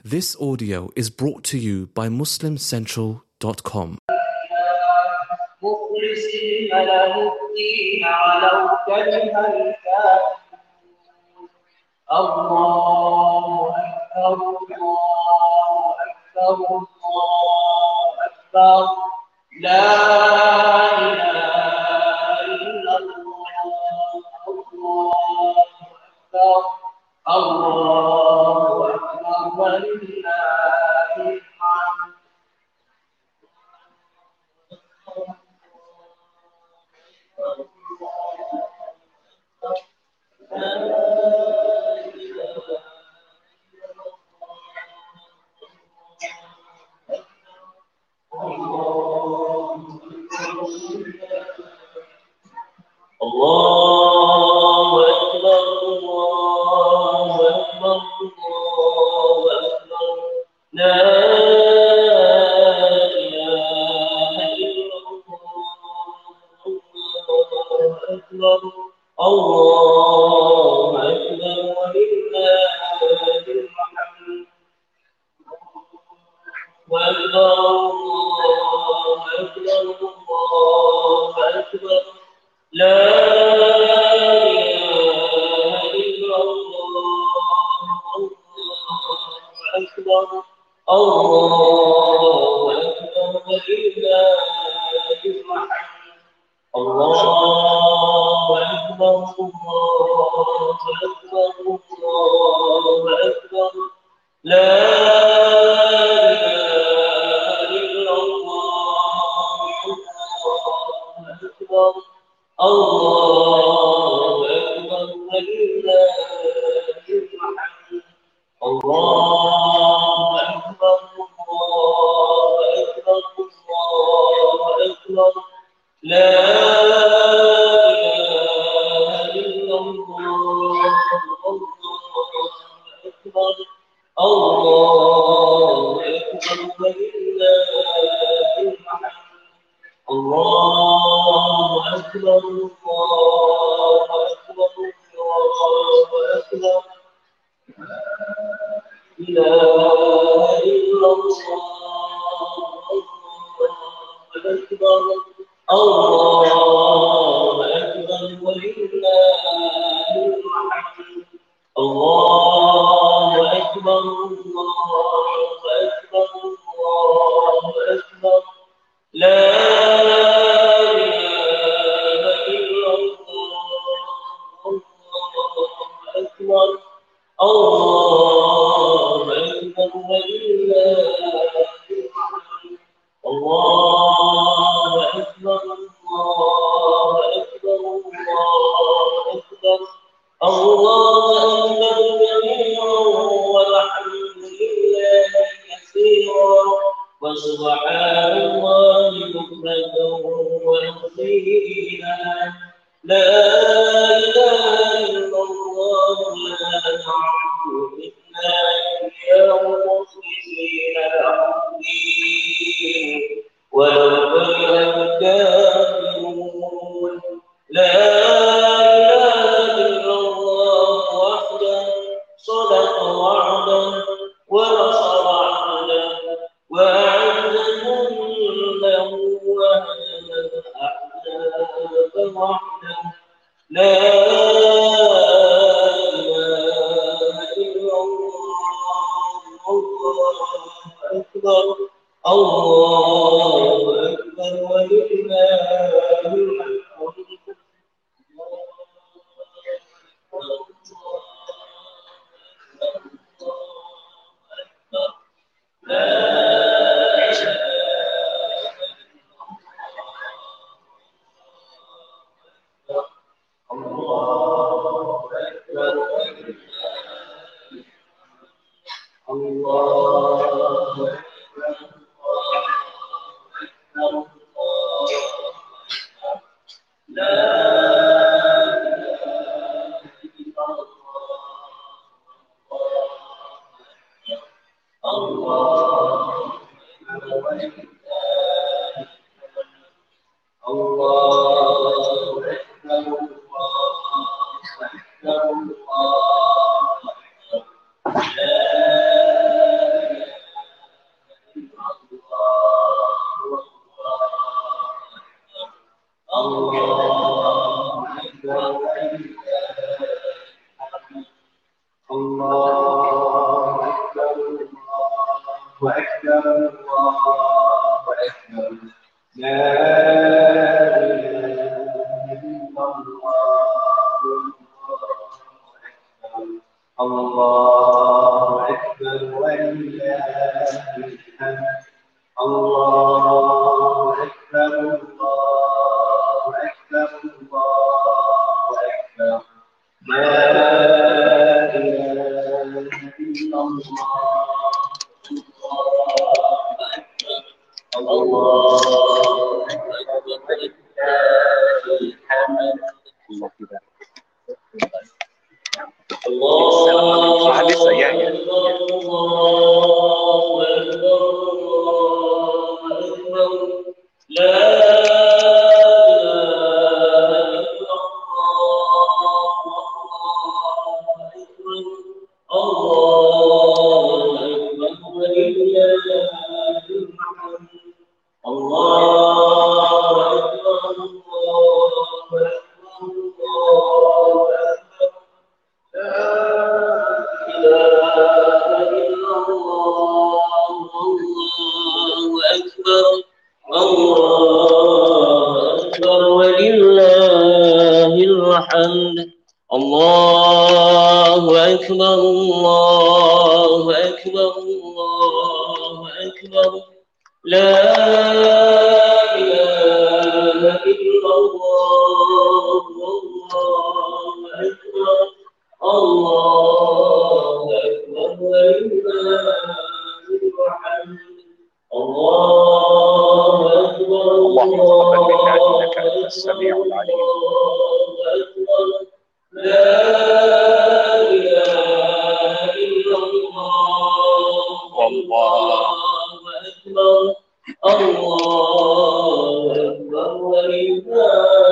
This audio is brought to you by MuslimCentral.com. مخلصين له الدين ولو كره الكافرون. الله أكبر الله أكبر الله أكبر لا إله إلا الله. الله أكبر الله أكبر ولله الحمد. الله أكبر الله أكبر الله أكبر لا إله إلا الله. الله أكبر الله أكبر ولله الحمد. وأكبر الله أكبر الله أكبر لا إله إلا الله. الله أكبر الله أكبر ولله الحمد. الله أكبر الله أكبر الله أكبر لا إله إلا الله. الله أكبر الله أكبر ولله الحمد. الله أكبر الله أكبر الله أكبر لا إله إلا الله. الله أكبر الله أكبر ولله الحمد. الله أكبر الله أكبر الله أكبر لا إله إلا الله. الله أكبر الله أكبر ولله الحمد. الله أكبر الله أكبر الله أكبر لا إله إلا الله. الله أكبر الله أكبر ولله الحمد. الله أكبر الله أكبر الله أكبر الله أكبر جميعا والحمد لله كثيرا وسبحان الله بكرة وأصيلا لا إله إلا الله لا نعبد إلا إياه مخلصين له الدين ولو كره الكافرون. لا إله إلا الله وحده صدق وعده ونصر عبده وأعز جنده وهزم الأحزاب وحده. لا إله إلا الله. الله أكبر الله أكبر ولله الحمد. أكبر الله أكبر لا إله إلا الله الله أكبر ولله الحمد الله أكبر الله أكبر الله أكبر لا إله إلا الله الله أكبر ولله الحمد الله الله أكبر الله أكبر الله أكبر لا إله إلا الله الله أكبر الله أكبر ولله الحمد الله أكبر اللهم تقبل منا إنك أنت السميع العليم. لا إله إلا الله والله أكبر الله أكبر ولله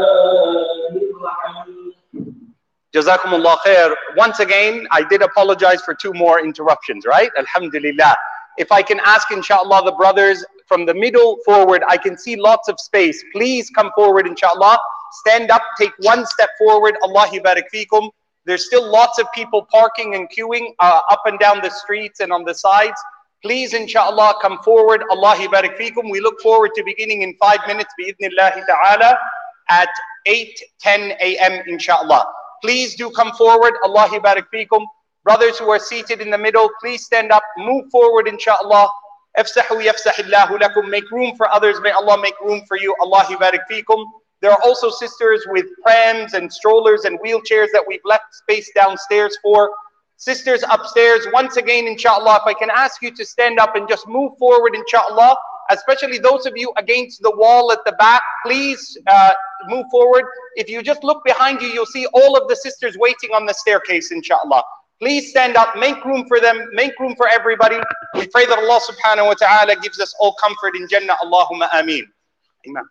الحمد. Jazakumullah khair. Once again, I did apologize for 2 more interruptions, right? Alhamdulillah. If I can ask, inshallah, the brothers from the middle forward, I can see lots of space. Please come forward, inshallah. Stand up, take 1 step forward. Allah barik feekum. There's still lots of people parking and queuing up and down the streets and on the sides. Please, inshallah, come forward. Allah barik feekum. We look forward to beginning in 5 minutes, bi'idhnillahi ta'ala, at 8:10 a.m., inshallah. Please do come forward. Allah barik feekum. Brothers who are seated in the middle, please stand up, move forward, inshallah. Afsahu yafsahillahu lakum. Make room for others. May Allah make room for you. Allah barik feekum. There are also sisters with prams and strollers and wheelchairs that we've left space downstairs for. Sisters upstairs, once again, inshallah, if I can ask you to stand up and just move forward, inshallah, especially those of you against the wall at the back, please move forward. If you just look behind you, you'll see all of the sisters waiting on the staircase, inshallah. Please stand up, make room for them, make room for everybody. We pray that Allah subhanahu wa ta'ala gives us all comfort in Jannah. Allahumma ameen. Imam.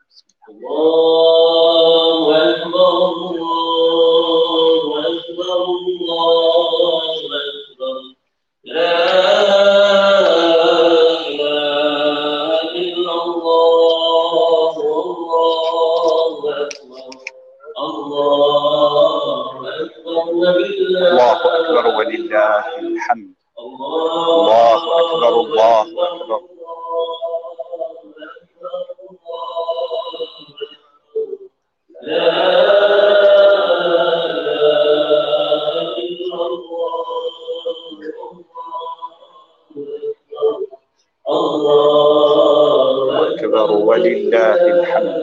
الله أكبر الله أكبر الله أكبر لا إله إلا الله الله أكبر الله أكبر الله أكبر ولله الحمد. الله أكبر الله أكبر. الله أكبر ولله الحمد.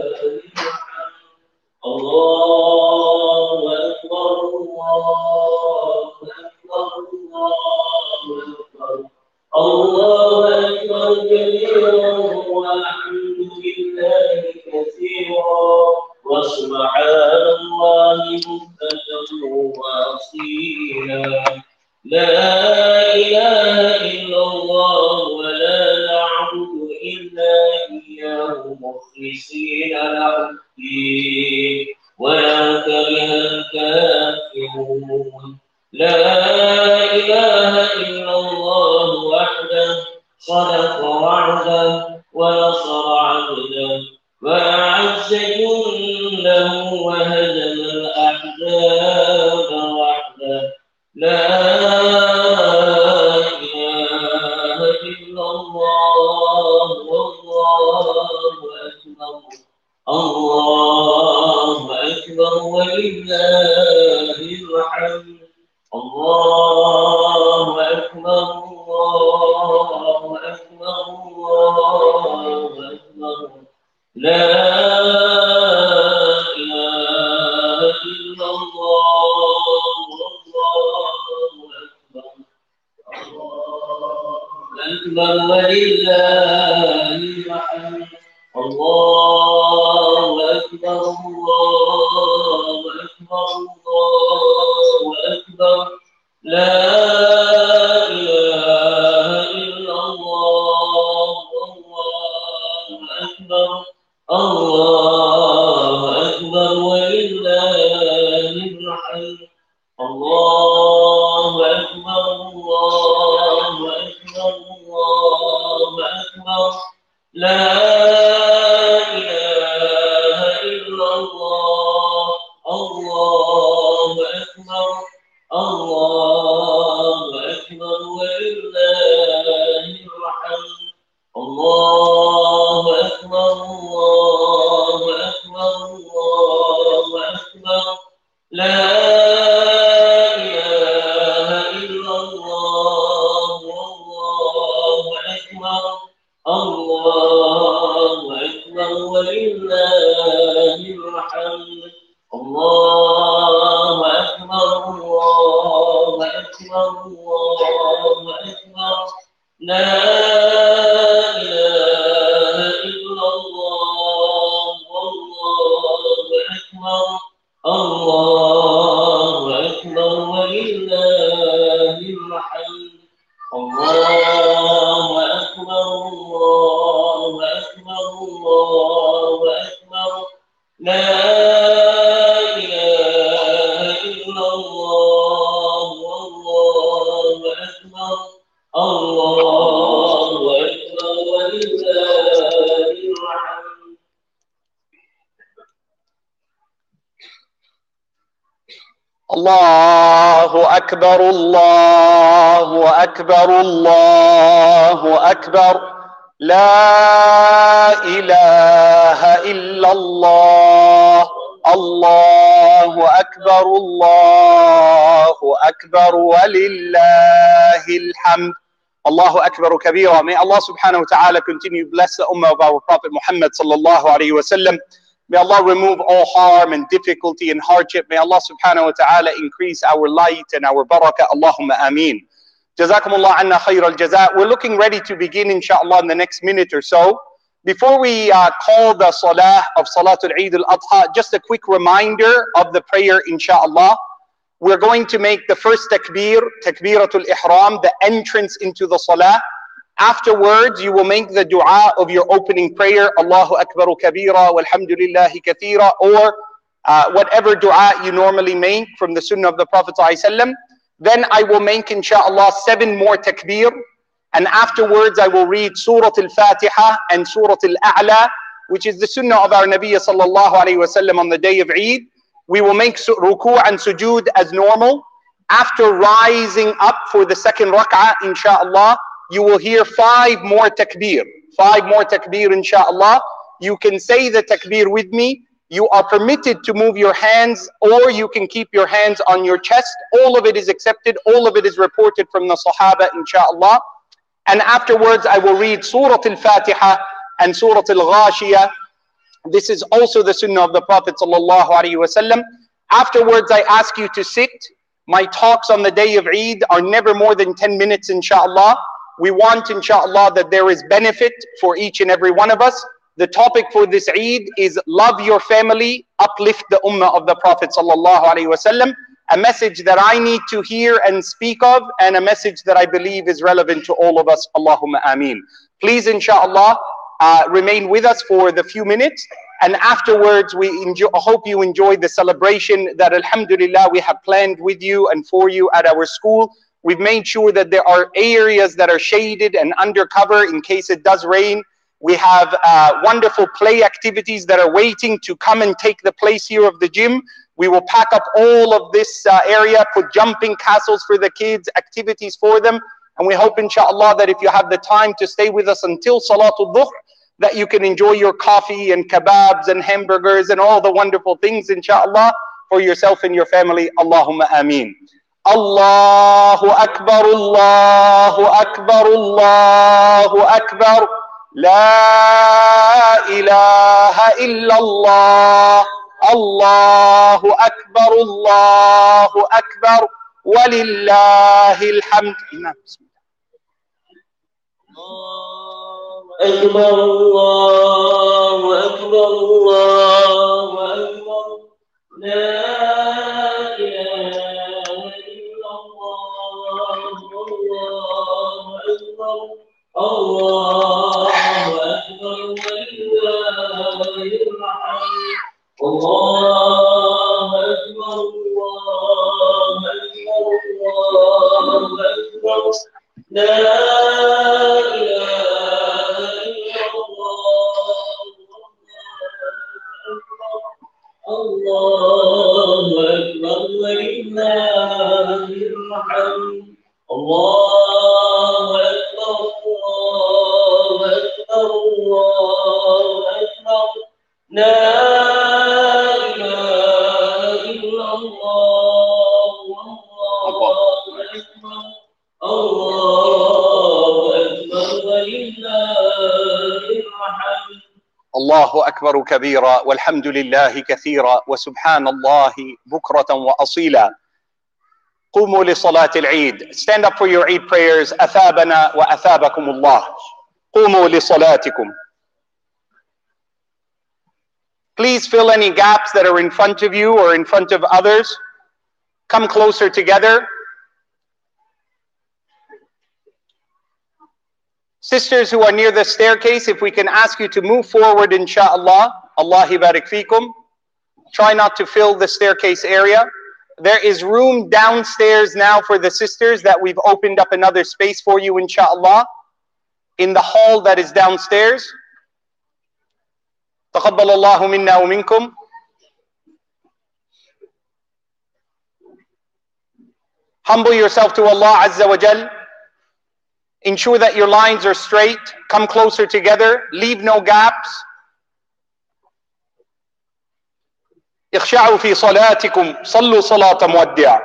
الله أكبر الله أكبر الله أكبر كبيرا والحمد لله كثيرا وسبحان الله بكرة وأصيلا لا إله إلا الله ولا نعبد إلا إياه مخلصين له الدين ولا كره الكافرون لا إله إلا الله وحده صدق وعده ونصر عبده وأعز جنده وهزم الأحزاب وحده لا إله إلا الله الله أكبر ولله الحمد الله أكبر الله أكبر الله أكبر لا إله إلا الله والله أكبر أكبر ولله الحمد الله أكبر الله أكبر الله أكبر لا إله إلا الله والله أكبر الله أكبر ولله الحمد الله أكبر الله أكبر الله أكبر لا إله إلا الله الله أكبر الله أكبر ولله الحمد الله أكبر الله أكبر الله أكبر لا إله إلا الله والله أكبر الله أكبر ولله الحمد الله أكبر الله أكبر الله أكبر لا إله إلا الله والله أكبر الله أكبر ولله الحمد الله أكبر الله أكبر الله أكبر لا إله إلا الله والله أكبر الله أكبر ولله الحمد الله أكبر الله أكبر الله أكبر لا إله إلا الله الله أكبر الله أكبر ولله الحمد الله أكبر كبيرا. May Allah subhanahu wa ta'ala continue to bless the ummah of our Prophet Muhammad sallallahu alayhi wa sallam. May Allah remove all harm and difficulty and hardship. May Allah subhanahu wa ta'ala increase our light and our barakah. Allahumma ameen. Jazakumullah anna khayr al-jaza. We're looking ready to begin inshallah in the next minute or so. Before we call the salah of Salatul Eid al-Adha, just a quick reminder of the prayer inshallah. We're going to make the first takbir, takbiratul ihram, the entrance into the salah. Afterwards, you will make the dua of your opening prayer, Allahu Akbar kabira, walhamdulillahi kathira, or whatever dua you normally make from the sunnah of the Prophet ﷺ. Then I will make, inshallah, 7 more takbir. And afterwards, I will read Surah Al-Fatiha and Surah Al-A'la, which is the sunnah of our Nabi sallallahu alayhi wa sallam on the day of Eid. We will make ruku' and sujood as normal. After rising up for the second rak'ah, inshallah, you will hear 5 more takbir. 5 more takbir, inshallah. You can say the takbir with me. You are permitted to move your hands, or you can keep your hands on your chest. All of it is accepted. All of it is reported from the Sahaba, inshallah. And afterwards, I will read Surah Al-Fatiha and Surah Al-Ghashiyah. This is also the sunnah of the Prophet sallallahu alaihi wasallam. Afterwards, I ask you to sit. My talks on the day of Eid are never more than 10 minutes, inshallah. We want, inshallah, that there is benefit for each and every one of us. The topic for this Eid is love your family, uplift the ummah of the Prophet sallallahu alaihi wasallam. A message that I need to hear and speak of, and a message that I believe is relevant to all of us. Allahumma ameen. Please, inshallah, remain with us for the few minutes. And afterwards, I hope you enjoyed the celebration that, alhamdulillah, we have planned with you and for you at our school. We've made sure that there are areas that are shaded and under cover in case it does rain. We have wonderful play activities that are waiting to come and take the place here of the gym. We will pack up all of this area, put jumping castles for the kids, activities for them. And we hope, inshallah, that if you have the time to stay with us until Salatul Dhuhr, that you can enjoy your coffee and kebabs and hamburgers and all the wonderful things, inshallah, for yourself and your family. Allahumma ameen. Allahu Akbar, Allahu Akbar, Allahu Akbar. La ilaha illallah. Allahu Akbar, Allahu Akbar. Walillahi alhamd. أكبر الله أكبر الله أكبر لا إله إلا الله والله أكبر الله أكبر ولله الحمد الله أكبر الله أكبر الله أكبر لا إله إلا الله الله أكبر ولله الحمد الله أكبر الله أكبر الله أكبر لا إله إلا الله الله أكبر الله أكبر ولله الحمد الله أكبر كبيرا والحمد لله كثيرا وسبحان الله بكرة وأصيلا. قوموا لصلاة العيد. Stand up for your Eid prayers. أثابنا وأثابكم الله. قوموا لصلاتكم. Please fill any gaps that are in front of you or in front of others. Come closer together. Sisters who are near the staircase, if we can ask you to move forward, insha'Allah. Allahi barik fikum. Try not to fill the staircase area. There is room downstairs now for the sisters that we've opened up another space for you, insha'Allah, in the hall that is downstairs. تقبل الله منا ومنكم. Humble yourself to Allah Azza wa Jal. Ensure that your lines are straight. Come closer together. Leave no gaps. اخشعوا في صلاتكم. صلوا صلاة مودع.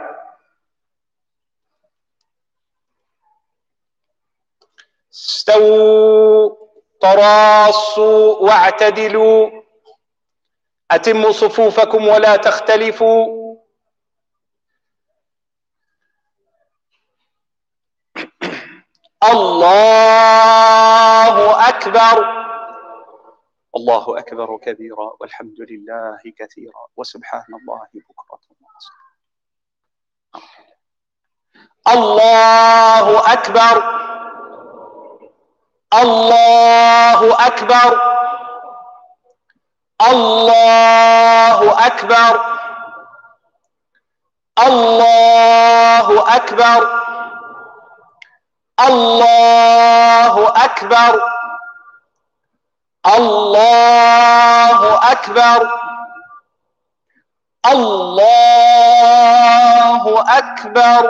استووا تراصوا واعتدلوا. أتموا صفوفكم ولا تختلفوا. الله أكبر. الله أكبر كبيرا والحمد لله كثيرا وسبحان الله بكرة وأصيلا. الله أكبر. الله أكبر. الله أكبر. الله أكبر. الله أكبر. الله أكبر. الله أكبر.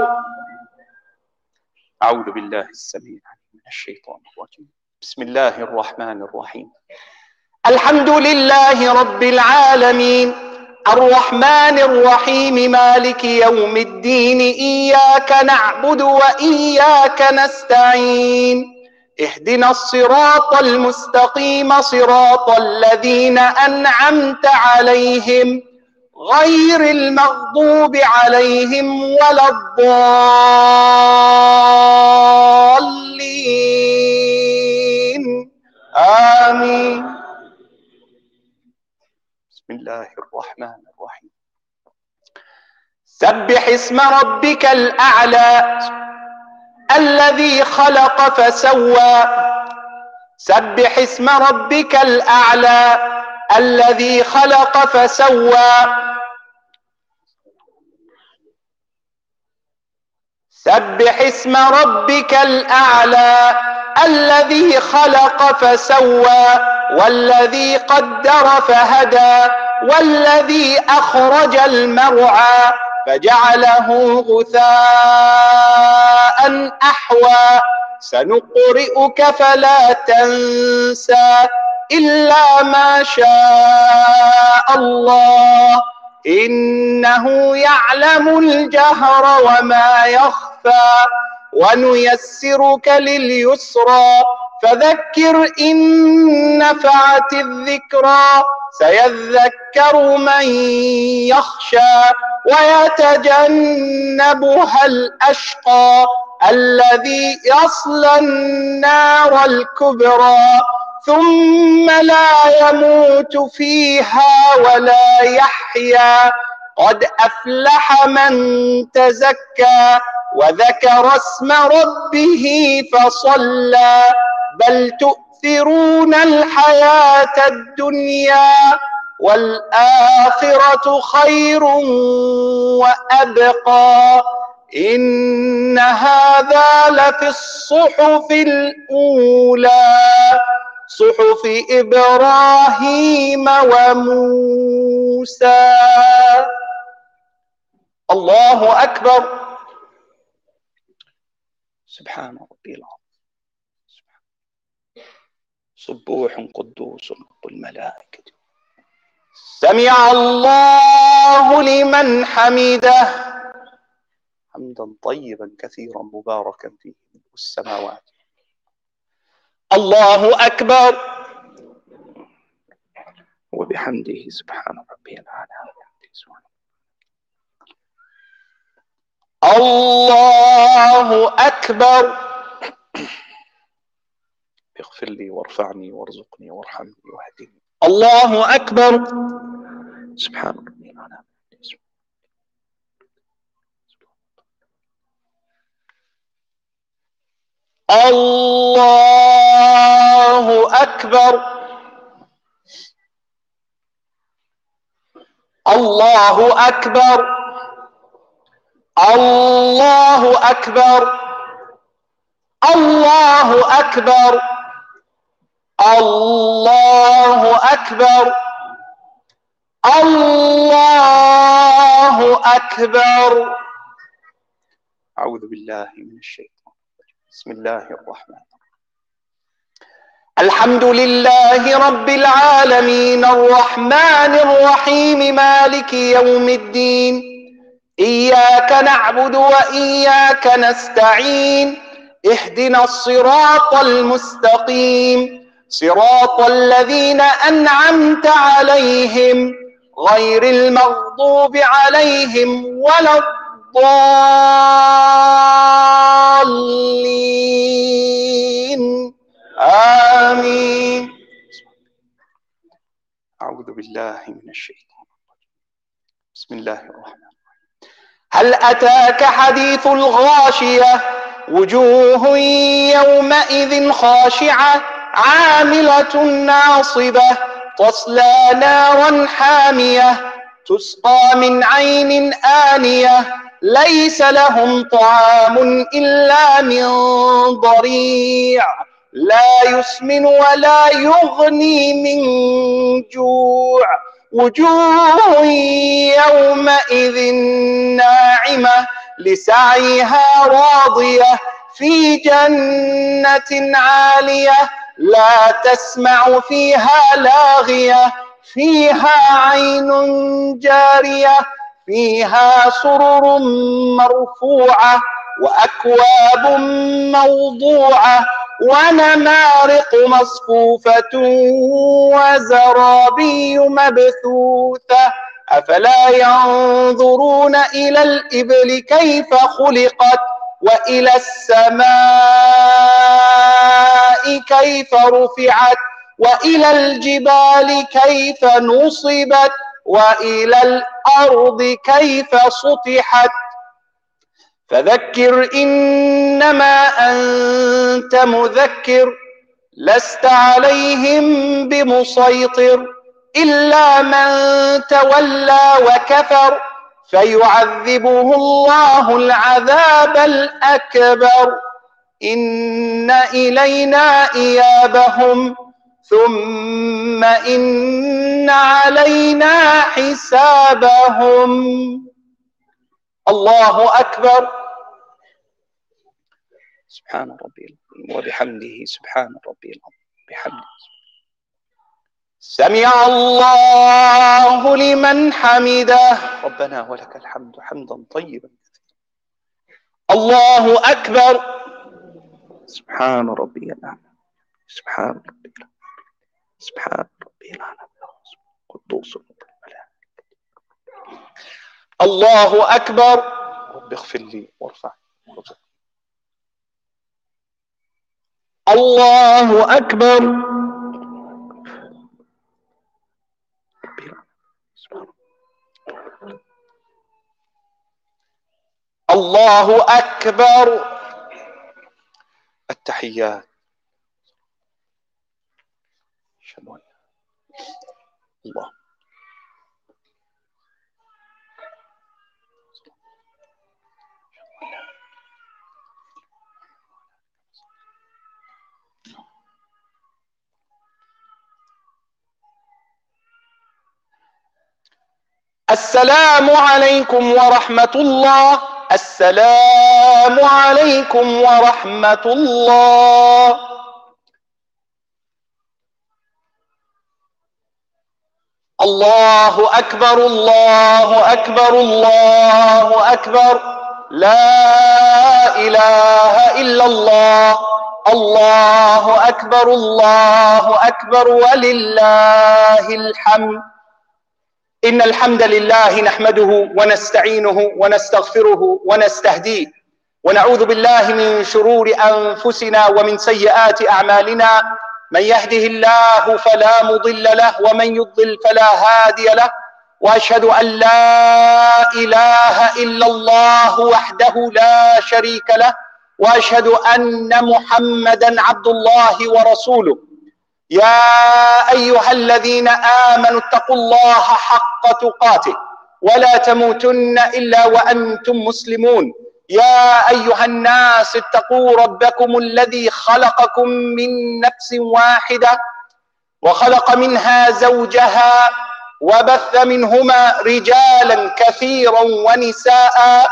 أعوذ بالله السميع من الشيطان الرجيم. بسم الله الرحمن الرحيم. الحمد لله رب العالمين الرحمن الرحيم مالك يوم الدين إياك نعبد وإياك نستعين اهدنا الصراط المستقيم صراط الذين أنعمت عليهم غير المغضوب عليهم ولا الضالين آمين. بسم الله الرحمن الرحيم. سبح اسم ربك الأعلى الذي خلق فسوى. سبح اسم ربك الأعلى الذي خلق فسوى. سبح اسم ربك الأعلى الذي خلق فسوى والذي قدر فهدى والذي أخرج المرعى فجعله غثاء أحوى سنقرئك فلا تنسى إلا ما شاء الله إنه يعلم الجهر وما يخفى ونيسرك لليسرى فذكر إن نفعت الذكرى سيذكر من يخشى ويتجنبها الأشقى الذي يصلى النار الكبرى ثم لا يموت فيها ولا يحيا قد أفلح من تزكى وذكر اسم ربه فصلى بل تؤثرون الحياة الدنيا والآخرة خير وأبقى إن هذا لفي الصحف الأولى صحف إبراهيم وموسى. الله أكبر. سبحان ربي العظيم. سبوح قدوس رب الملائكة. سمع الله لمن حمده حمدا طيبا كثيرا مباركا فيه ملء السماوات. الله أكبر وبحمده سبحان ربي الأعلى. الله أكبر. اغفر لي وارفعني وارزقني وارحمني واهدني. الله أكبر. سبحان ربي الأعلى. الله أكبر. الله أكبر. الله أكبر. الله أكبر. الله أكبر. الله أكبر. أعوذ بالله من الشيطان. بسم الله الرحمن الرحيم. الحمد لله رب العالمين الرحمن الرحيم مالك يوم الدين إياك نعبد وإياك نستعين اهدنا الصراط المستقيم صراط الذين أنعمت عليهم غير المغضوب عليهم ولا الضالين آمين. أعوذ بالله من الشيطان الرجيم. بسم الله الرحمن الرحيم. هل أتاك حديث الغاشية وجوه يومئذ خاشعة عاملة ناصبة تصلى نارا حامية تسقى من عين آنية ليس لهم طعام إلا من ضريع لا يسمن ولا يغني من جوع وجوه يومئذ ناعمة لسعيها راضية في جنة عالية لا تسمع فيها لاغية فيها عين جارية فيها سرر مرفوعة وأكواب موضوعة ونمارق مصفوفة وزرابي مبثوثة أفلا ينظرون إلى الإبل كيف خلقت وإلى السماء كيف رفعت وإلى الجبال كيف نصبت وإلى الأرض كيف سطحت فذكر إنما أنت مذكر لست عليهم بمسيطر إلا من تولى وكفر فيعذبه الله العذاب الأكبر إن إلينا إيابهم ثم إن علينا حسابهم. الله أكبر. سبحان ربي العظيم وبحمده سبحان ربي العظيم بحمده. سمع الله لمن حمده ربنا ولك الحمد حمدا طيبا كثيرا. الله أكبر. سبحان ربي الأعلى سبحان ربي الأعلى سبحان ربي الأعلى قدوس الله أكبر. رب اغفر لي وارفع. الله أكبر. الله أكبر. التحيات. الله السلام عليكم ورحمة الله. السلام عليكم ورحمة الله. الله أكبر الله أكبر الله أكبر. لا إله إلا الله. الله أكبر الله أكبر ولله الحمد. إن الحمد لله نحمده ونستعينه ونستغفره ونستهديه ونعوذ بالله من شرور أنفسنا ومن سيئات أعمالنا. من يهده الله فلا مضل له ومن يضلل فلا هادي له. وأشهد أن لا إله إلا الله وحده لا شريك له وأشهد أن محمدا عبد الله ورسوله. يا أيها الذين آمنوا اتقوا الله حق تقاته ولا تموتن إلا وأنتم مسلمون. يا أيها الناس اتقوا ربكم الذي خلقكم من نفس واحدة وخلق منها زوجها وبث منهما رجالا كثيرا ونساء.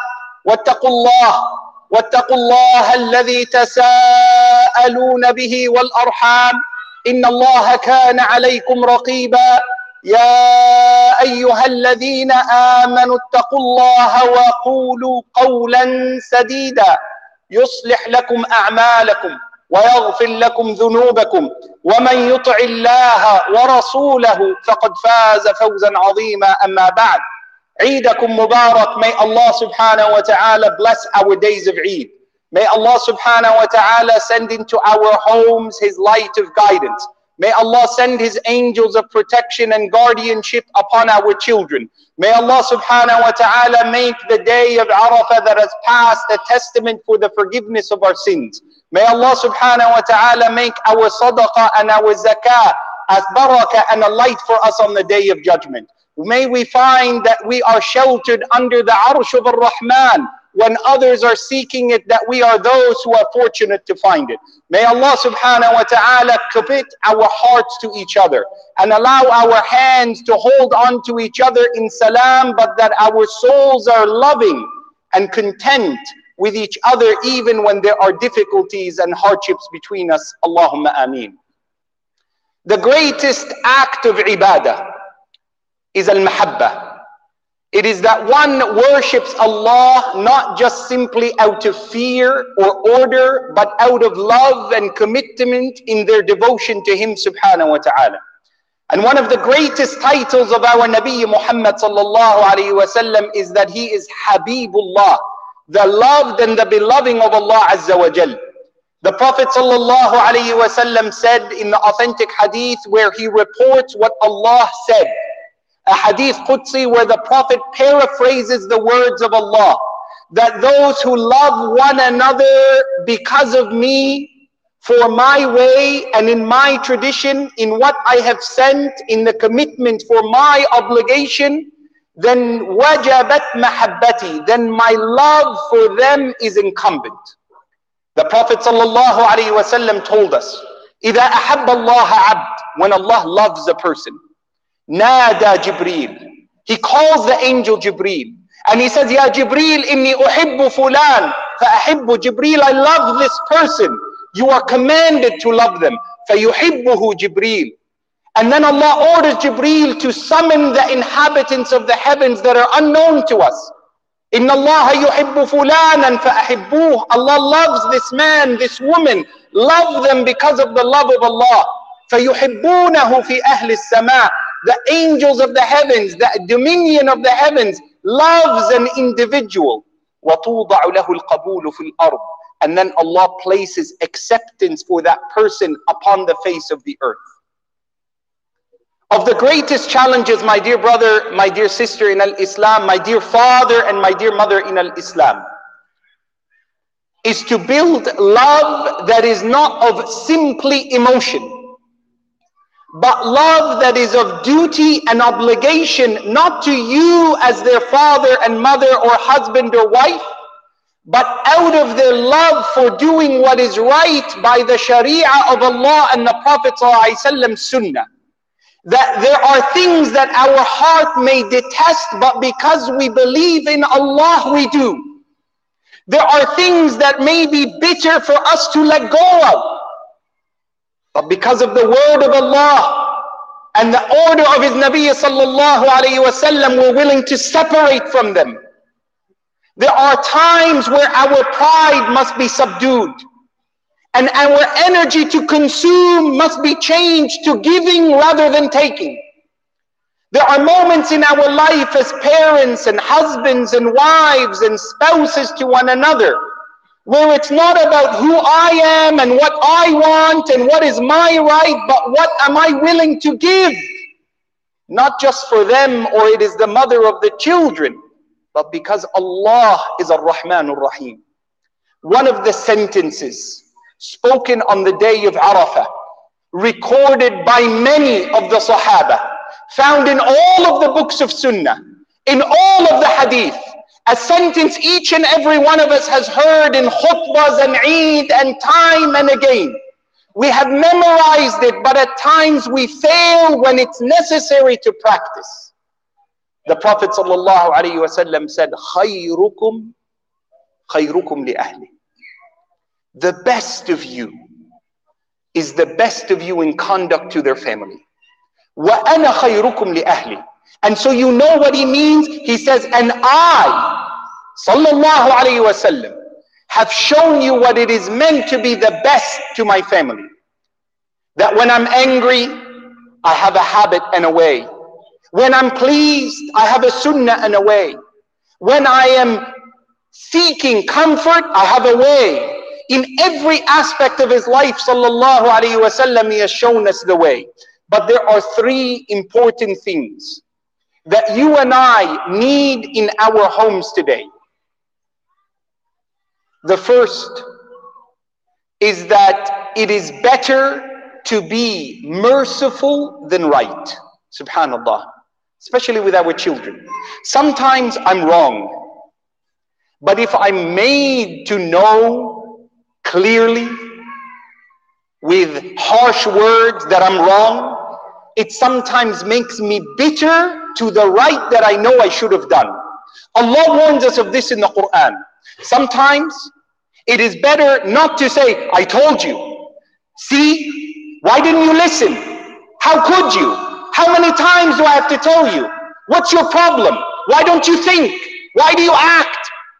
واتقوا الله الذي تساءلون به والأرحام إن الله كان عليكم رقيبا. يا أيها الذين آمنوا اتقوا الله وقولوا قولا سديدا يصلح لكم أعمالكم ويغفر لكم ذنوبكم ومن يطع الله ورسوله فقد فاز فوزا عظيما. أما بعد. عيدكم مبارك. May Allah subhanahu wa ta'ala bless our days of Eid. May Allah subhanahu wa ta'ala send into our homes His light of guidance. May Allah send His angels of protection and guardianship upon our children. May Allah subhanahu wa ta'ala make the day of Arafah that has passed a testament for the forgiveness of our sins. May Allah subhanahu wa ta'ala make our sadaqah and our zakah as barakah and a light for us on the day of judgment. May we find that we are sheltered under the arsh of Ar-Rahman when others are seeking it, that we are those who are fortunate to find it. May Allah subhanahu wa ta'ala commit our hearts to each other and allow our hands to hold on to each other in salam, but that our souls are loving and content with each other even when there are difficulties and hardships between us. Allahumma ameen. The greatest act of ibadah is al-mahabbah. It is that one worships Allah not just simply out of fear or order, but out of love and commitment in their devotion to Him subhanahu wa ta'ala. And one of the greatest titles of our Nabi Muhammad sallallahu alayhi wa sallam is that he is Habibullah, the loved and the beloved of Allah azza wa jal. The Prophet sallallahu alayhi wa sallam said in the authentic hadith where he reports what Allah said, a hadith Qudsi where the Prophet paraphrases the words of Allah, that those who love one another because of me, for my way and in my tradition, in what I have sent, in the commitment for my obligation, then wajabat mahabbati, then my love for them is incumbent. The Prophet sallallahu alaihi wasallam told us, إِذَا أَحَبَّ اللَّهَ عَبْدٍ, when Allah loves a person, Nada Jibreel, He calls the angel Jibreel, And he says, Ya Jibreel, inni uhibbu fulan, fa'ahibbu. Jibreel, I love this person. You are commanded to love them. فَيُحِبُّهُ Jibreel. And then Allah orders Jibreel to summon the inhabitants of the heavens that are unknown to us. إِنَّ اللَّهَ يُحِبُّ فُلَانًا فَأَحِبُّوهُ. Allah loves this man, this woman. Love them because of the love of Allah. فَيُحِبُّونَهُ فِي أَهْلِ السَّمَاءِ. The angels of the heavens, the dominion of the heavens, loves an individual. وَتُوضَعُ لَهُ الْقَبُولُ فِي الْأَرْضِ. And then Allah places acceptance for that person upon the face of the earth. Of the greatest challenges, my dear brother, my dear sister in al-Islam, my dear father and my dear mother in al-Islam, is to build love that is not of simply emotion, but love that is of duty and obligation, not to you as their father and mother or husband or wife, but out of their love for doing what is right by the Sharia of Allah and the Prophet ﷺ Sunnah. That there are things that our heart may detest, but because we believe in Allah, we do. There are things that may be bitter for us to let go of, but because of the word of Allah and the order of His Nabi sallallahu alayhi wa sallam, we're willing to separate from them. There are times where our pride must be subdued, and our energy to consume must be changed to giving rather than taking. There are moments in our life as parents and husbands and wives and spouses to one another where it's not about who I am and what I want and what is my right, but what am I willing to give? Not just for them or it is the mother of the children, but because Allah is Ar-Rahman Ar-Rahim. One of the sentences spoken on the day of Arafah, recorded by many of the Sahaba, found in all of the books of Sunnah, in all of the Hadith, a sentence each and every one of us has heard in khutbahs and Eid and time and again. We have memorized it, but at times we fail when it's necessary to practice. The Prophet ﷺ said, خَيْرُكُمْ لِأَهْلِ. The best of you is the best of you in conduct to their family. وَأَنَا خَيْرُكُمْ لِأَهْلِ. And so you know what he means? He says, and I, sallallahu alayhi wa sallam, have shown you what it is meant to be the best to my family. That when I'm angry, I have a habit and a way. When I'm pleased, I have a sunnah and a way. When I am seeking comfort, I have a way. In every aspect of his life, sallallahu alayhi wa sallam, he has shown us the way. But there are three important things that you and I need in our homes today. The first is that it is better to be merciful than right. Subhanallah. Especially with our children. Sometimes I'm wrong. But if I'm made to know clearly with harsh words that I'm wrong, it sometimes makes me bitter to the right that I know I should have done. Allah warns us of this in the Quran. Sometimes it is better not to say, I told you. See, why didn't you listen? How could you? How many times do I have to tell you? What's your problem? Why don't you think? Why do you act?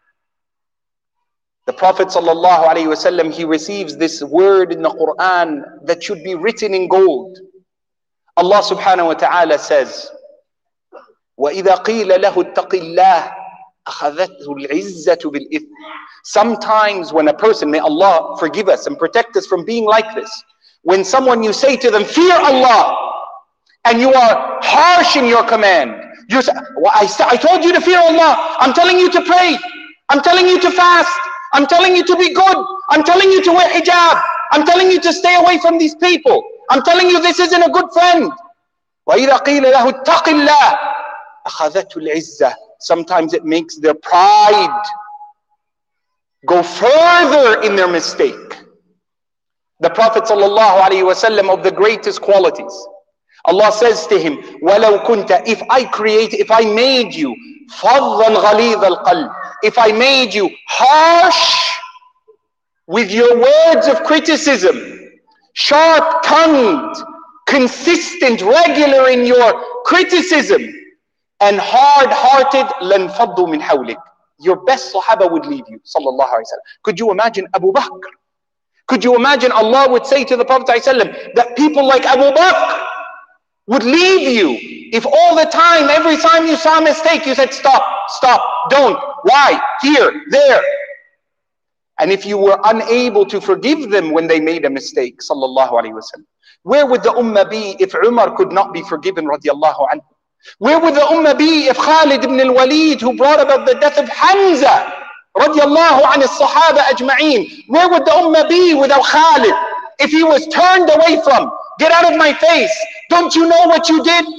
The Prophet ﷺ, he receives this word in the Quran that should be written in gold. Allah subhanahu wa ta'ala says, وَإِذَا قِيلَ لَهُ اتَّقِ اللَّهِ أَخَذَتْهُ الْعِزَّةُ بِالْإِثْمِ. Sometimes when a person, may Allah forgive us and protect us from being like this, when someone you say to them, fear Allah, and you are harsh in your command, you say, well, I told you to fear Allah, I'm telling you to pray, I'm telling you to fast, I'm telling you to be good, I'm telling you to wear hijab, I'm telling you to stay away from these people, I'm telling you this isn't a good friend. وَإِذَا قِيلَ لَهُ اتَّقِ اللَّهِ أَخَذَتْهُ الْعِزَّةِ. Sometimes it makes their pride go further in their mistake. The Prophet ﷺ, of the greatest qualities, Allah says to him, وَلَوْ كُنْتَ, if I made you فَظًّا غَلِيظَ الْقَلْبِ. If I made you harsh with your words of criticism, sharp-tongued, consistent, regular in your criticism, and hard-hearted, لَنْفَضُّوا مِنْ حَوْلِكَ. Your best Sahaba would leave you, sallallahu alayhi wa sallam. Could you imagine Abu Bakr? Could you imagine Allah would say to the Prophet ﷺ that people like Abu Bakr would leave you if all the time, every time you saw a mistake, you said, stop, stop, don't, why, here, there. And if you were unable to forgive them when they made a mistake, sallallahu alayhi wa sallam, where would the ummah be if Umar could not be forgiven, radiallahu anhu? Where would the ummah be if Khalid ibn al-Walid, who brought about the death of Hamza, radiallahu anhu as-sahaba ajma'een, where would the ummah be without Khalid if he was turned away from, get out of my face, don't you know what you did?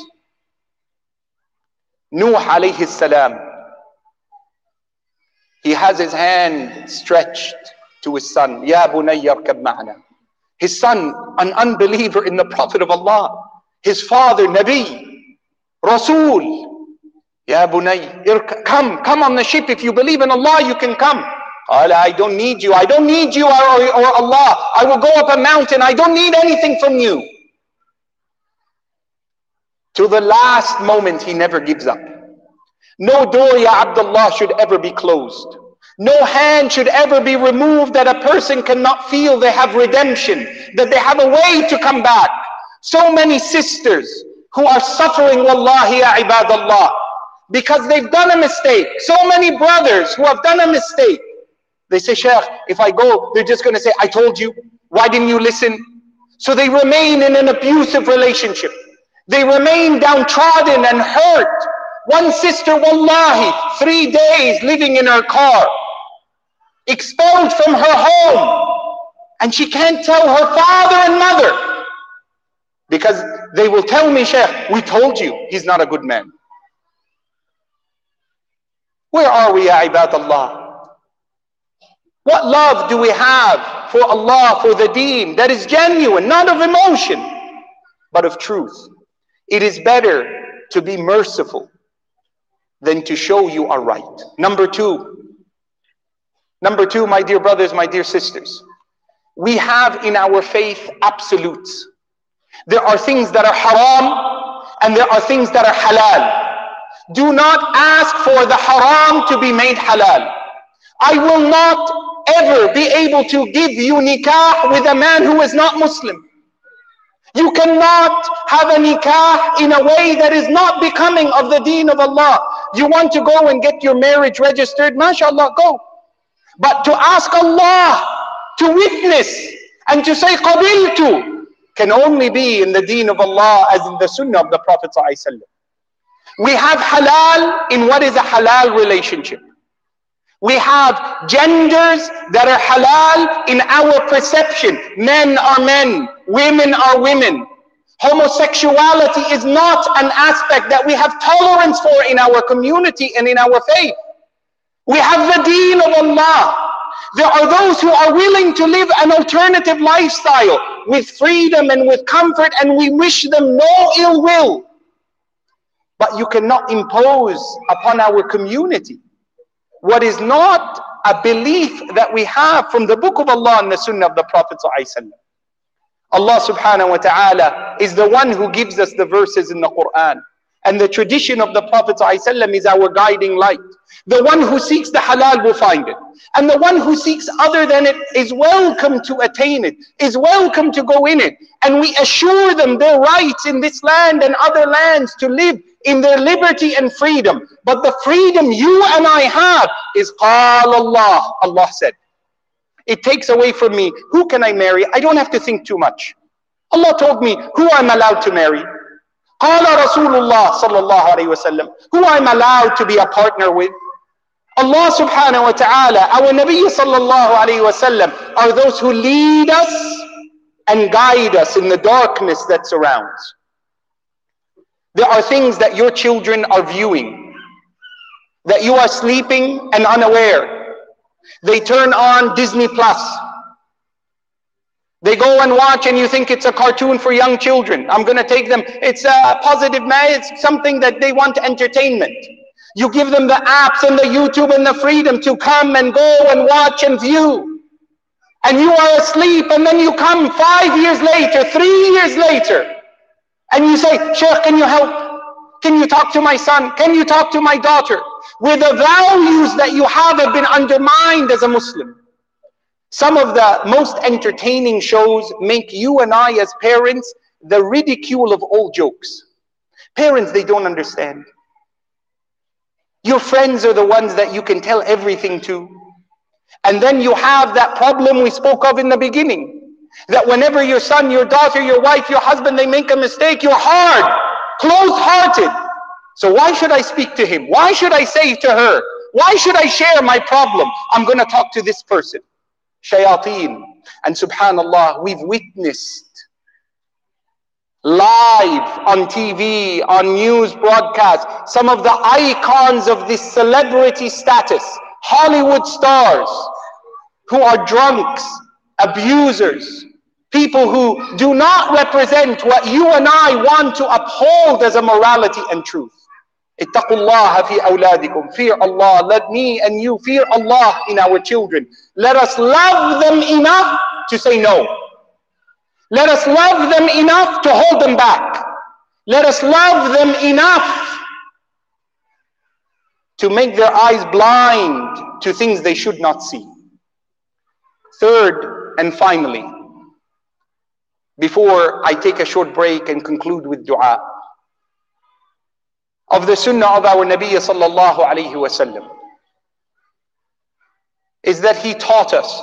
Nuh alayhi salam, he has his hand stretched to his son, Ya bunayya irkab ma'ana. His son, an unbeliever in the Prophet of Allah, his father, Nabi, Rasul, Ya bunay, come on the ship. If you believe in Allah, you can come. I don't need you. I don't need you or Allah. I will go up a mountain. I don't need anything from you. To the last moment, he never gives up. No door, Ya Abdullah, should ever be closed. No hand should ever be removed that a person cannot feel they have redemption, that they have a way to come back. So many sisters who are suffering, wallahi ya ibadallah, because they've done a mistake. So many brothers who have done a mistake. They say, Shaykh, if I go, they're just going to say, I told you. Why didn't you listen? So they remain in an abusive relationship. They remain downtrodden and hurt. One sister, wallahi, 3 days living in her car, expelled from her home, and she can't tell her father and mother, because they will tell me, Shaykh, we told you he's not a good man. Where are we, ya ibadallah? What love do we have for Allah, for the deen, that is genuine, not of emotion, but of truth? It is better to be merciful than to show you are right. Number two, my dear brothers, my dear sisters, we have in our faith absolutes. There are things that are haram and there are things that are halal. Do not ask for the haram to be made halal. I will not ever be able to give you nikah with a man who is not Muslim. You cannot have a nikah in a way that is not becoming of the deen of Allah. You want to go and get your marriage registered, mashallah, go. But to ask Allah to witness and to say qabiltu can only be in the deen of Allah, as in the sunnah of the Prophet ﷺ. We have halal in what is a halal relationship. We have genders that are halal in our perception. Men are men, women are women. Homosexuality is not an aspect that we have tolerance for in our community and in our faith. We have the deen of Allah. There are those who are willing to live an alternative lifestyle with freedom and with comfort, and we wish them no ill will. But you cannot impose upon our community what is not a belief that we have from the book of Allah and the sunnah of the Prophet ﷺ. Allah subhanahu wa ta'ala is the one who gives us the verses in the Quran. And the tradition of the Prophet ﷺ is our guiding light. The one who seeks the halal will find it. And the one who seeks other than it is welcome to attain it, is welcome to go in it. And we assure them their rights in this land and other lands to live in their liberty and freedom. But the freedom you and I have is qala Allah. Allah said. It takes away from me, who can I marry? I don't have to think too much. Allah told me who I'm allowed to marry. Qala Rasulullah sallallahu alayhi wa sallam, who I'm allowed to be a partner with. Allah subhanahu wa ta'ala, our Nabi sallallahu alayhi wa sallam, are those who lead us and guide us in the darkness that surrounds. There are things that your children are viewing, that you are sleeping and unaware. They turn on Disney Plus. They go and watch and you think it's a cartoon for young children. I'm going to take them. It's a positive, it's something that they want entertainment. You give them the apps and the YouTube and the freedom to come and go and watch and view. And you are asleep, and then you come 5 years later, 3 years later, and you say, Sheikh, can you help? Can you talk to my son? Can you talk to my daughter? Where the values that you have been undermined as a Muslim. Some of the most entertaining shows make you and I as parents the ridicule of all jokes. Parents, they don't understand. Your friends are the ones that you can tell everything to. And then you have that problem we spoke of in the beginning. That whenever your son, your daughter, your wife, your husband, they make a mistake, you're hard, closed-hearted. So why should I speak to him? Why should I say to her? Why should I share my problem? I'm going to talk to this person. Shayateen. And subhanallah, we've witnessed live on TV, on news broadcasts, some of the icons of this celebrity status, Hollywood stars, who are drunks, abusers, people who do not represent what you and I want to uphold as a morality and truth. Ittaqullaha fi awladikum. Fear Allah. Let me and you fear Allah in our children. Let us love them enough to say no. Let us love them enough to hold them back. Let us love them enough to make their eyes blind to things they should not see. Third and finally, before I take a short break and conclude with dua, of the sunnah of our Nabi sallallahu alayhi wa sallam, is that he taught us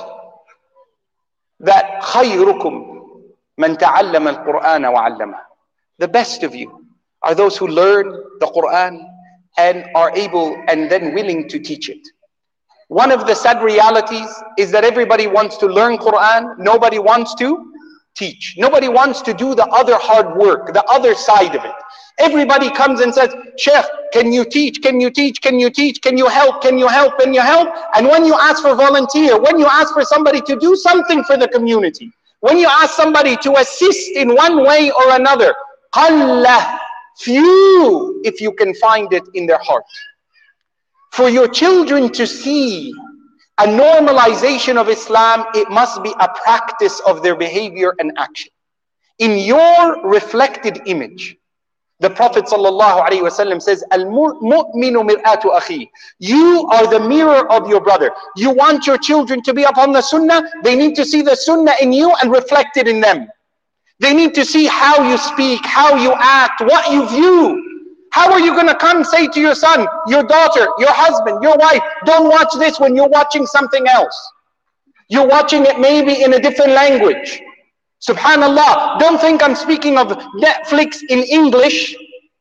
that خيركم من تعلم القرآن وعلمه. The best of you are those who learn the Quran and are able and then willing to teach it. One of the sad realities is that everybody wants to learn Quran, nobody wants to teach. Nobody wants to do the other hard work, the other side of it. Everybody comes and says, Sheikh, can you teach? Can you teach? Can you teach? Can you help? Can you help? Can you help? And when you ask for volunteer, when you ask for somebody to do something for the community, when you ask somebody to assist in one way or another, qallah, few, if you can find it in their heart. For your children to see a normalization of Islam, it must be a practice of their behavior and action. In your reflected image, the Prophet ﷺ says, Al-mu'minu mir'atu akhi. You are the mirror of your brother. You want your children to be upon the sunnah, they need to see the sunnah in you and reflect it in them. They need to see how you speak, how you act, what you view. How are you going to come say to your son, your daughter, your husband, your wife, don't watch this when you're watching something else? You're watching it maybe in a different language. Subhanallah, don't think I'm speaking of Netflix in English.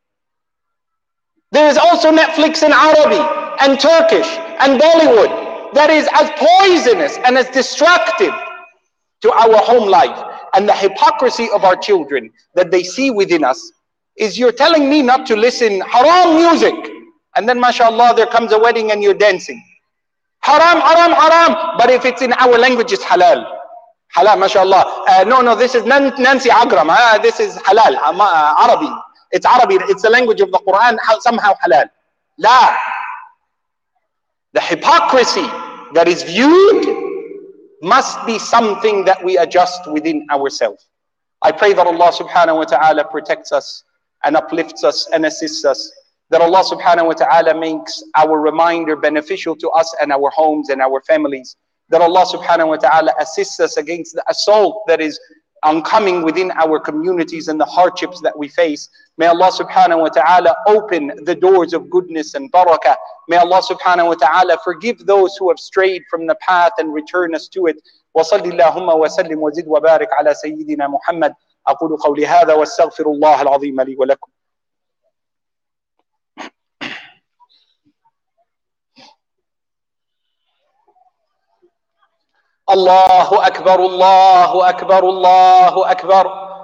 There is also Netflix in Arabic and Turkish and Bollywood that is as poisonous and as destructive to our home life. And the hypocrisy of our children that they see within us is, you're telling me not to listen haram music, and then mashallah there comes a wedding and you're dancing. Haram, haram, haram. But if it's in our language, it's halal. Halal, mashallah. No, this is Nancy Agram. This is halal, Arabi. It's Arabi. It's the language of the Quran, somehow halal. La. The hypocrisy that is viewed must be something that we adjust within ourselves. I pray that Allah subhanahu wa ta'ala protects us and uplifts us and assists us. That Allah subhanahu wa ta'ala makes our reminder beneficial to us and our homes and our families. That Allah subhanahu wa ta'ala assists us against the assault that is oncoming within our communities and the hardships that we face. May Allah subhanahu wa ta'ala open the doors of goodness and barakah. May Allah subhanahu wa ta'ala forgive those who have strayed from the path and return us to it. وصل اللهم وسلم وزد وبارك على سيدنا محمد. أقول قولي هذا واستغفر الله العظيم لي ولكم. الله أكبر الله أكبر الله أكبر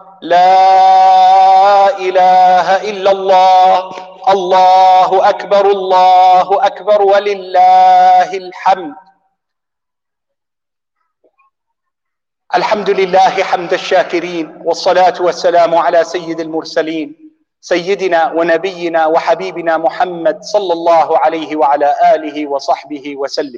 لا إله إلا الله الله أكبر الله أكبر ولله الحمد. الحمد لله حمد الشاكرين والصلاة والسلام على سيد المرسلين سيدنا ونبينا وحبيبنا محمد صلى الله عليه وعلى آله وصحبه وسلم.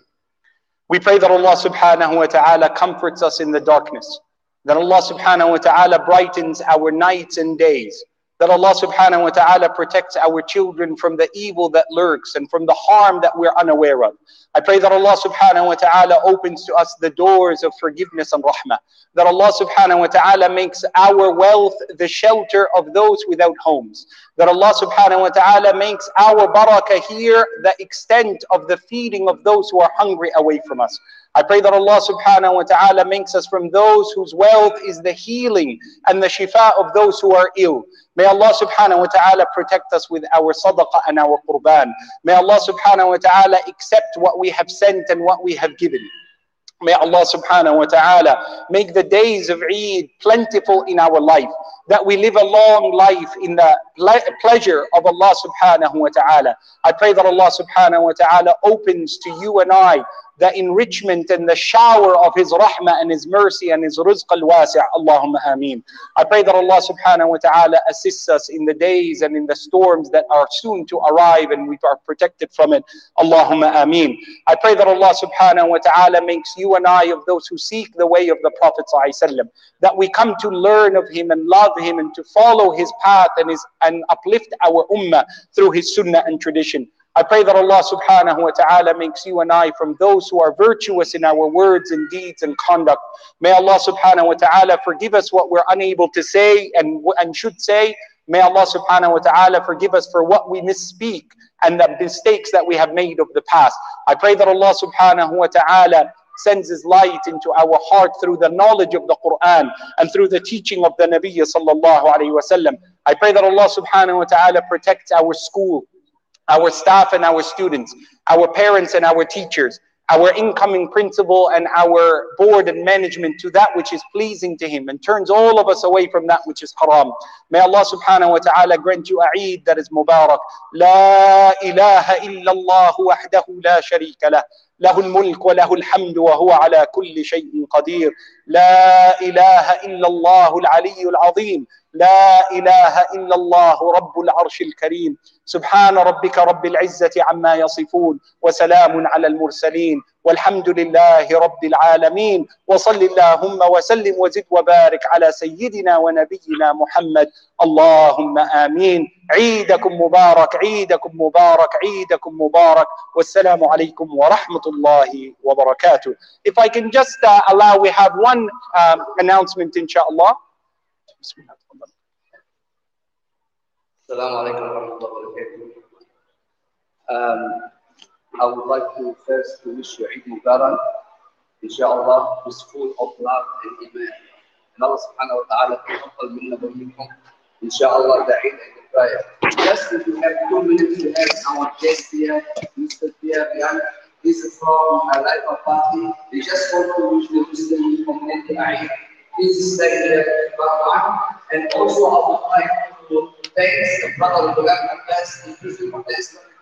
We pray that Allah subhanahu wa ta'ala comforts us in the darkness, that Allah subhanahu wa ta'ala brightens our nights and days, that Allah subhanahu wa ta'ala protects our children from the evil that lurks and from the harm that we're unaware of. I pray that Allah subhanahu wa ta'ala opens to us the doors of forgiveness and rahmah, that Allah subhanahu wa ta'ala makes our wealth the shelter of those without homes, that Allah subhanahu wa ta'ala makes our barakah here the extent of the feeding of those who are hungry away from us. I pray that Allah subhanahu wa ta'ala makes us from those whose wealth is the healing and the shifa of those who are ill. May Allah subhanahu wa ta'ala protect us with our sadaqah and our qurban. May Allah subhanahu wa ta'ala accept what we have sent and what we have given. May Allah subhanahu wa ta'ala make the days of Eid plentiful in our life, that we live a long life in the pleasure of Allah subhanahu wa ta'ala. I pray that Allah subhanahu wa ta'ala opens to you and I the enrichment and the shower of His rahmah and His mercy and His rizq al-wasi'. Allahumma ameen. I pray that Allah subhanahu wa ta'ala assists us in the days and in the storms that are soon to arrive and we are protected from it. Allahumma ameen. I pray that Allah subhanahu wa ta'ala makes you and I of those who seek the way of the Prophet sallallahu alaihi wasallam, that we come to learn of him and love him and to follow his path and uplift our ummah through his sunnah and tradition. I pray that Allah subhanahu wa ta'ala makes you and I from those who are virtuous in our words and deeds and conduct. May Allah subhanahu wa ta'ala forgive us what we're unable to say and should say. May Allah subhanahu wa ta'ala forgive us for what we misspeak and the mistakes that we have made of the past. I pray that Allah subhanahu wa ta'ala sends His light into our heart through the knowledge of the Quran and through the teaching of the Nabi sallallahu alayhi wa sallam. I pray that Allah subhanahu wa ta'ala protects our school, our staff and our students, our parents and our teachers, our incoming principal and our board and management to that which is pleasing to Him, and turns all of us away from that which is haram. May Allah subhanahu wa ta'ala grant you a Eid that is Mubarak. La ilaha illallah wahdahu la sharika lah. له الملك وله الحمد وهو على كل شيء قدير. لا إله إلا الله العلي العظيم. لا إله إلا الله رب العرش الكريم. سبحان ربك رب العزة عما يصفون وسلام على المرسلين والحمد لله رب العالمين. وصل اللهم وسلم وزد وبارك على سيدنا ونبينا محمد. اللهم آمين. عيدكم مبارك، عيدكم مبارك، عيدكم مبارك. والسلام عليكم ورحمة الله وبركاته. If I can just allow, we have one announcement inshallah. Assalamu alaikum wa rahmatullahi wa barakatuh. I would like to first wish you Eid Mubarak, inshallah, with full of love and iman. And Allah subhanahu wa ta'ala taqabbal minna wa minkum, inshallah, the Eid and the prayer. Just if you have 2 minutes to have our guest here, Mr. Pierre Bian. This is from a life party. We just want to wish the Muslim community Eid. Please stay here, and also I would like to thank the brother Ghulam Abbas, the President of the Islamic